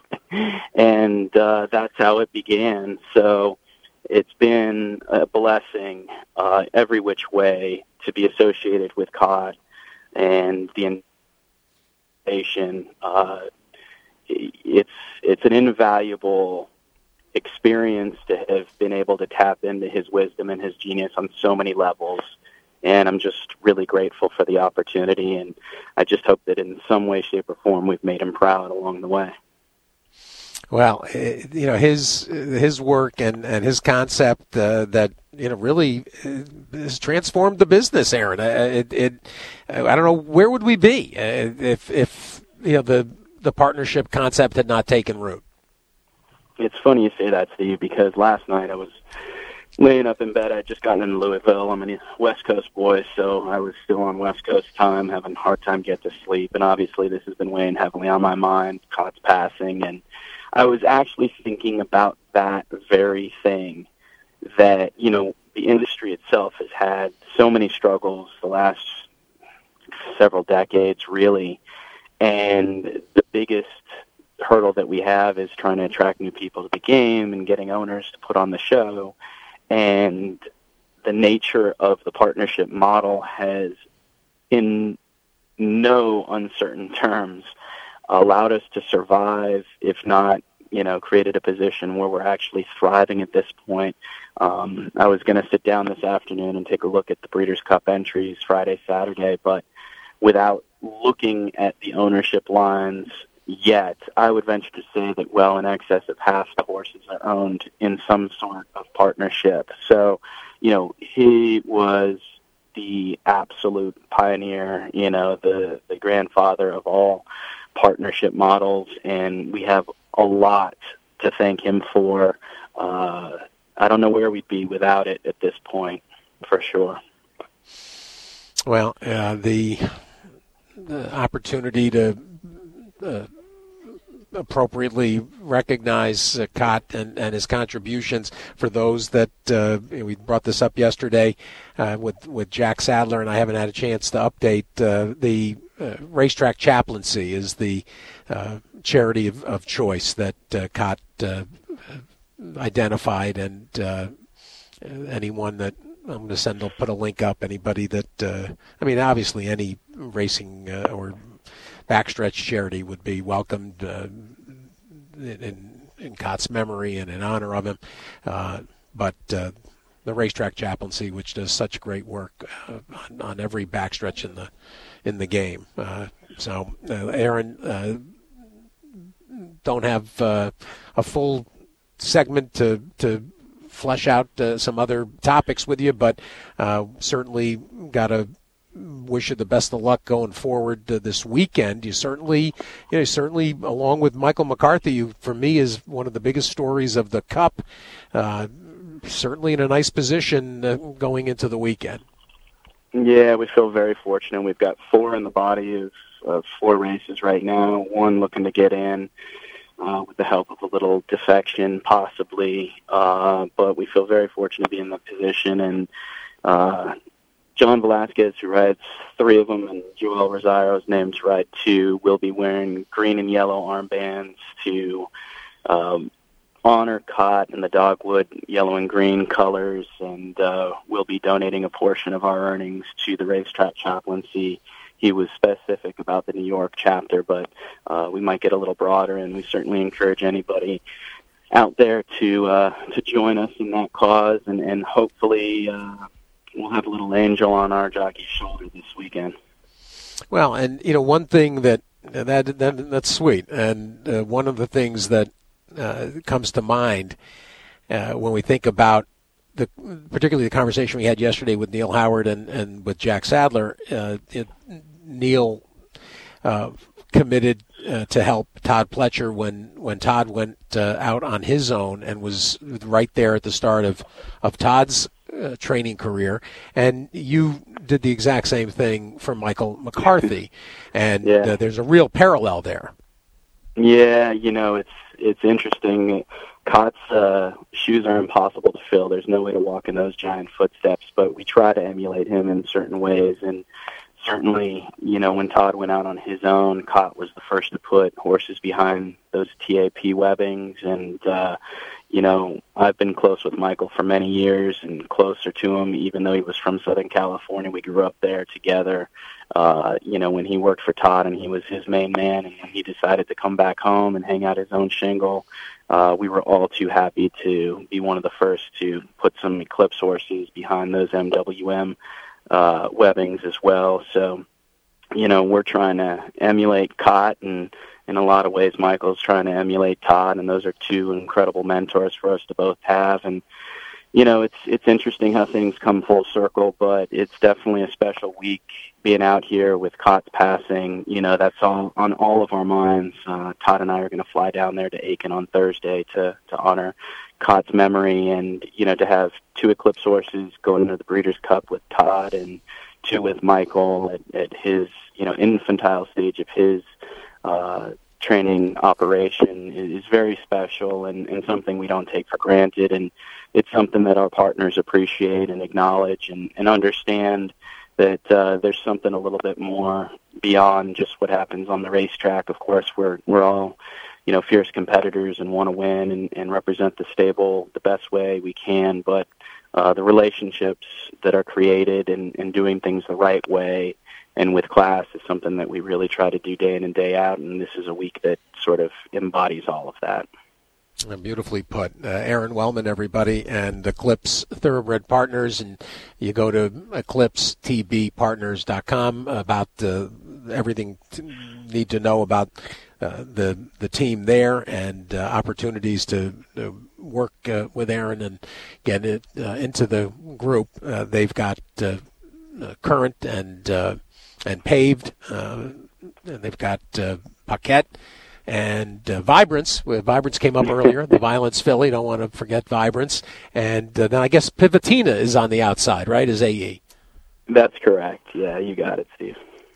And uh, that's how it began. So it's been a blessing uh, every which way to be associated with Cot and the invitation. Uh, it's it's an invaluable experience to have been able to tap into his wisdom and his genius on so many levels. And I'm just really grateful for the opportunity, and I just hope that in some way, shape, or form we've made him proud along the way. Well, you know, his his work and, and his concept uh, that, you know, really has transformed the business, Aaron. It, it, I don't know, where would we be if, if you know, the, the partnership concept had not taken root? It's funny you say that, Steve, because last night I was laying up in bed. I had just gotten in Louisville. I'm a West Coast boy, so I was still on West Coast time, having a hard time get to sleep. And obviously this has been weighing heavily on my mind, Cot's passing. And I was actually thinking about that very thing that, you know, the industry itself has had so many struggles the last several decades, really, and the biggest hurdle that we have is trying to attract new people to the game and getting owners to put on the show. And the nature of the partnership model has, in no uncertain terms, allowed us to survive, if not, you know, created a position where we're actually thriving at this point. Um, I was going to sit down this afternoon and take a look at the Breeders' Cup entries Friday, Saturday, but without looking at the ownership lines yet, I would venture to say that well in excess of half the horses are owned in some sort of partnership. So, you know, he was the absolute pioneer, you know, the, the grandfather of all partnership models, and we have a lot to thank him for. Uh, I don't know where we'd be without it at this point, for sure. Well, uh, the, the opportunity to uh, appropriately recognize uh, Cott and, and his contributions for those that uh, we brought this up yesterday uh, with with Jack Sadler, and I haven't had a chance to update uh, the uh, Racetrack Chaplaincy is the uh, charity of, of choice that uh, Cott uh, identified, and uh, anyone that I'm going to send, will put a link up. Anybody that, uh, I mean, obviously any racing uh, or backstretch charity would be welcomed uh, in, in Cott's memory and in honor of him. Uh, but uh, the Racetrack Chaplaincy, which does such great work uh, on, on every backstretch in the in the game. Uh, so, uh, Aaron, uh, don't have uh, a full segment to to flesh out uh, some other topics with you, but uh, certainly got to wish you the best of luck going forward uh, this weekend. You certainly, you know, certainly along with Michael McCarthy, you, for me, is one of the biggest stories of the Cup. Uh, certainly in a nice position uh, going into the weekend. Yeah, we feel very fortunate. We've got four in the body of, of four races right now, one looking to get in. Uh, with the help of a little defection, possibly. Uh, but we feel very fortunate to be in that position. And uh, John Velasquez, who rides three of them, and Joel Rosario's named to ride two, will be wearing green and yellow armbands to um, honor Cott and the Dogwood yellow and green colors. And uh, we'll be donating a portion of our earnings to the Racetrack Chaplaincy. He was specific about the New York chapter, but uh, we might get a little broader, and we certainly encourage anybody out there to uh, to join us in that cause, and, and hopefully uh, we'll have a little angel on our jockey's shoulder this weekend. Well, and, you know, one thing that, that, that that's sweet, and uh, one of the things that uh, comes to mind uh, when we think about The, particularly the conversation we had yesterday with Neil Howard and, and with Jack Sadler, uh, it, Neil uh, committed uh, to help Todd Pletcher when, when Todd went uh, out on his own and was right there at the start of, of Todd's uh, training career. And you did the exact same thing for Michael McCarthy. And yeah. uh, there's a real parallel there. Yeah, you know, it's it's interesting. Cott's uh, shoes are impossible to fill. There's no way to walk in those giant footsteps, but we try to emulate him in certain ways. And certainly, you know, when Todd went out on his own, Cott was the first to put horses behind those T A P webbings. And, uh, you know, I've been close with Michael for many years and closer to him, even though he was from Southern California. We grew up there together. Uh, you know, when he worked for Todd and he was his main man, and when he decided to come back home and hang out his own shingle, Uh, we were all too happy to be one of the first to put some Eclipse horses behind those M W M uh, webbings as well. So, you know, we're trying to emulate Cott, and in a lot of ways Michael's trying to emulate Todd, and those are two incredible mentors for us to both have. And, you know, it's it's interesting how things come full circle, but it's definitely a special week being out here with Cott's passing. You know, that's all on all of our minds. Uh, Todd and I are going to fly down there to Aiken on Thursday to, to honor Cott's memory, and, you know, to have two Eclipse horses going into the Breeders' Cup with Todd and two with Michael at, at his, you know, infantile stage of his uh, training operation is very special and, and something we don't take for granted, and it's something that our partners appreciate and acknowledge and, and understand that uh, there's something a little bit more beyond just what happens on the racetrack. Of course, we're we're all, you know, fierce competitors and want to win and, and represent the stable the best way we can, but uh, the relationships that are created and, and doing things the right way and with class is something that we really try to do day in and day out, and this is a week that sort of embodies all of that. Beautifully put. Uh, Aaron Wellman, everybody, and Eclipse Thoroughbred Partners, and you go to eclipse t b partners dot com about uh, everything you need to know about uh, the the team there and uh, opportunities to, to work uh, with Aaron and get it uh, into the group. Uh, they've got uh, uh, current and uh, and paved, uh, and they've got uh, Paquette. And uh, Vibrance, Vibrance came up earlier, the Violence filly, don't want to forget Vibrance. And uh, then I guess Pivotina is on the outside, right, as A E? That's correct. Yeah, you got it, Steve.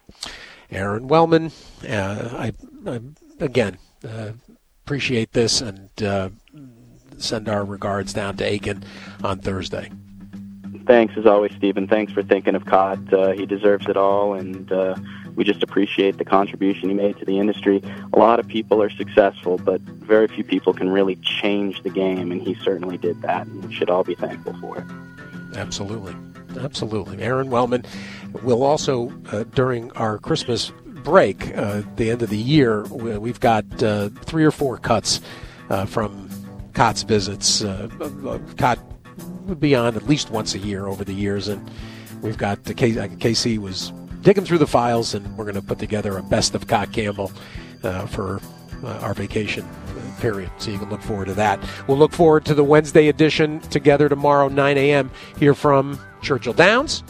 Aaron Wellman, uh, I, I, again, uh, appreciate this and uh, send our regards down to Aiken on Thursday. Thanks, as always, Stephen. Thanks for thinking of Cott. Uh, he deserves it all, and uh, we just appreciate the contribution he made to the industry. A lot of people are successful, but very few people can really change the game, and he certainly did that, and we should all be thankful for it. Absolutely. Absolutely. Aaron Wellman will also, uh, during our Christmas break, uh, the end of the year, we've got uh, three or four cuts uh, from Cott's visits. Uh, Cott would be on at least once a year over the years, and we've got the K- K C was digging through the files, and we're going to put together a best of Cott Campbell uh, for uh, our vacation period, so you can look forward to that. We'll look forward to the Wednesday edition together tomorrow, nine a.m. here from Churchill Downs.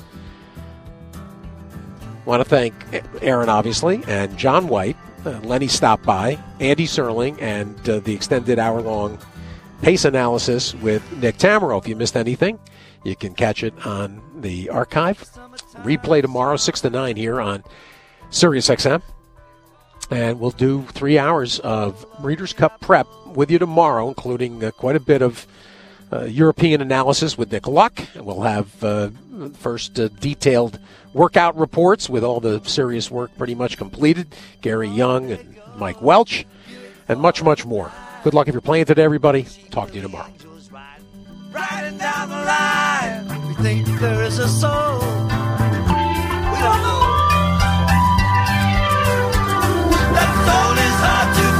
Want to thank Aaron, obviously, and John White. Uh, Lenny stopped by, Andy Serling, and uh, the extended hour-long pace analysis with Nick Tamero. If you missed anything, you can catch it on the archive. Replay tomorrow, six to nine here on Sirius X M. And we'll do three hours of Breeders' Cup prep with you tomorrow, including uh, quite a bit of uh, European analysis with Nick Luck. And we'll have uh, first uh, detailed workout reports with all the serious work pretty much completed. Gary Young and Mike Welch, and much, much more. Good luck if you're playing today, everybody. Talk to you tomorrow. Riding down the line, we think there is a soul. We don't know. That soul is hard to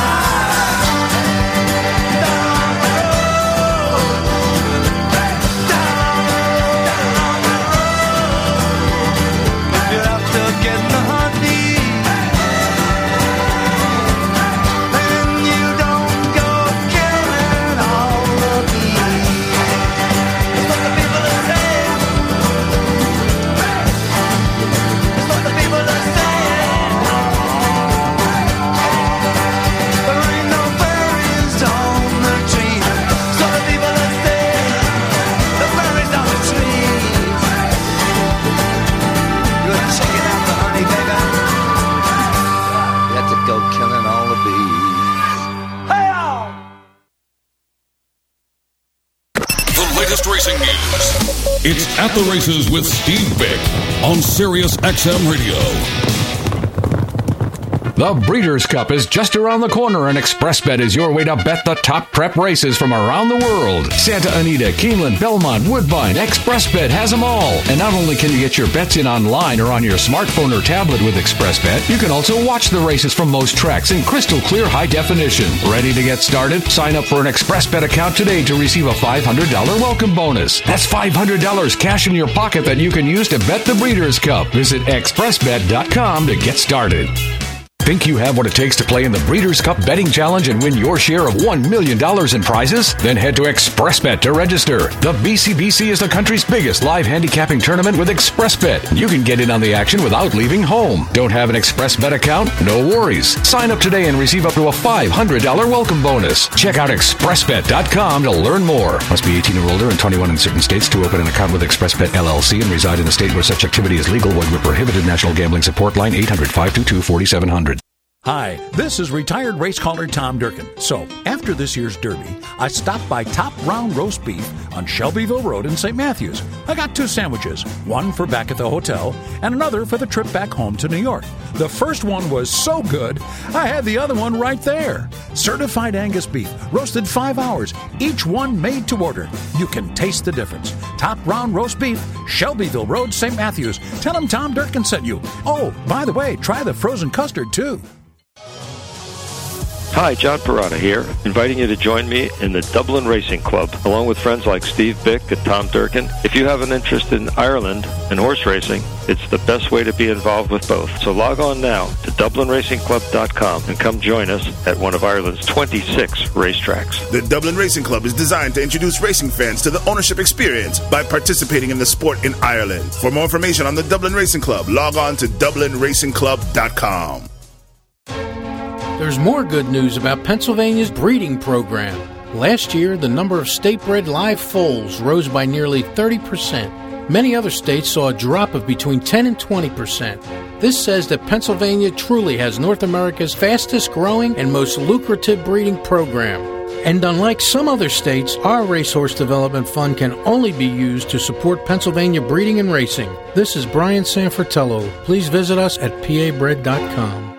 find. Down, down the road. If you're after getting the honey, then you don't go killing all the bees. It's what the people are saying. It's what the people are saying. There ain't no berries on the tree. So the people are saying the berries on the trees. You're checking out the honey, baby. You have to go killing all the bees. Hey-oh! The latest racing news. It's At the Races with Steve Bick on Sirius X M Radio. The Breeders' Cup is just around the corner, and ExpressBet is your way to bet the top prep races from around the world. Santa Anita, Keeneland, Belmont, Woodbine, ExpressBet has them all. And not only can you get your bets in online or on your smartphone or tablet with ExpressBet, you can also watch the races from most tracks in crystal clear high definition. Ready to get started? Sign up for an ExpressBet account today to receive a five hundred dollars welcome bonus. That's five hundred dollars cash in your pocket that you can use to bet the Breeders' Cup. Visit express bet dot com to get started. Think you have what it takes to play in the Breeders' Cup Betting Challenge and win your share of one million dollars in prizes? Then head to ExpressBet to register. The B C B C is the country's biggest live handicapping tournament with ExpressBet. You can get in on the action without leaving home. Don't have an ExpressBet account? No worries. Sign up today and receive up to a five hundred dollars welcome bonus. Check out express bet dot com to learn more. Must be eighteen or older and twenty-one in certain states to open an account with ExpressBet L L C and reside in the state where such activity is legal. When we're prohibited. National Gambling Support Line eight hundred, five two two, four seven zero zero. Hi, this is retired race caller Tom Durkin. So, after this year's Derby, I stopped by Top Round Roast Beef on Shelbyville Road in Saint Matthews. I got two sandwiches, one for back at the hotel and another for the trip back home to New York. The first one was so good, I had the other one right there. Certified Angus beef, roasted five hours, each one made to order. You can taste the difference. Top Round Roast Beef, Shelbyville Road, Saint Matthews. Tell them Tom Durkin sent you. Oh, by the way, try the frozen custard, too. Hi, John Parada here, inviting you to join me in the Dublin Racing Club, along with friends like Steve Bick and Tom Durkin. If you have an interest in Ireland and horse racing, it's the best way to be involved with both. So log on now to dublin racing club dot com and come join us at one of Ireland's twenty-six racetracks. The Dublin Racing Club is designed to introduce racing fans to the ownership experience by participating in the sport in Ireland. For more information on the Dublin Racing Club, log on to dublin racing club dot com. There's more good news about Pennsylvania's breeding program. Last year, the number of state-bred live foals rose by nearly thirty percent. Many other states saw a drop of between ten and twenty percent. This says that Pennsylvania truly has North America's fastest-growing and most lucrative breeding program. And unlike some other states, our Racehorse Development Fund can only be used to support Pennsylvania breeding and racing. This is Brian Sanfratello. Please visit us at p a bred dot com.